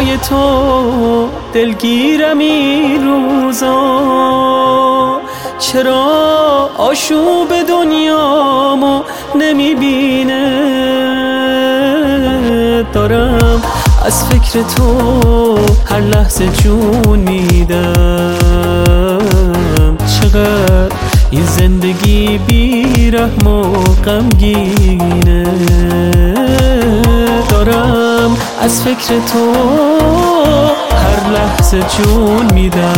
چشمای تو دلگیرم این روزا، چرا آشوب دنیامو نمیبینه؟ دارم از فکر تو هر لحظه جون میدم. چقدر این زندگی بی‌رحم و غمگینه. دارم از فکر تو هر لحظه جون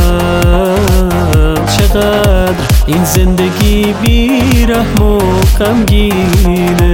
میدم. چقدر این زندگی بی‌رحم و غمگینه.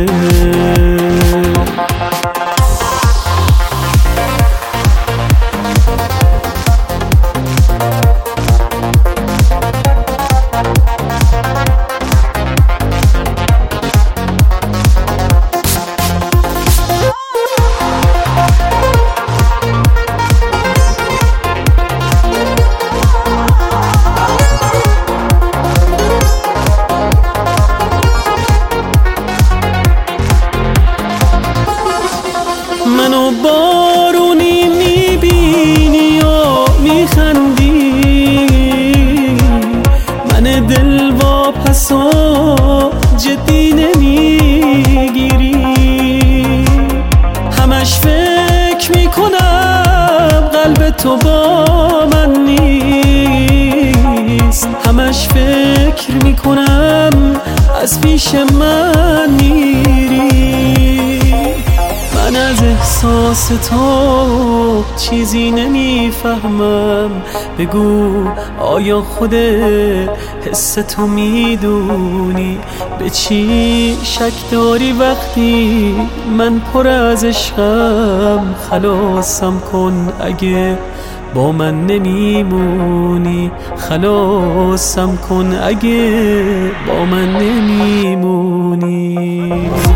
منو بارونی میبینی و میخندی، من دل واپس و جدی نمیگیری. همش فکر میکنم قلب تو با من نیست، همش فکر میکنم از پیش من میری. من از احساس تو چیزی نمیفهمم، بگو آیا خودت حس تو میدونی؟ به چی شک داری وقتی من پر از عشقم؟ خلاصم کن اگه با من نمیمونی، خلاصم کن اگه با من نمیمونی.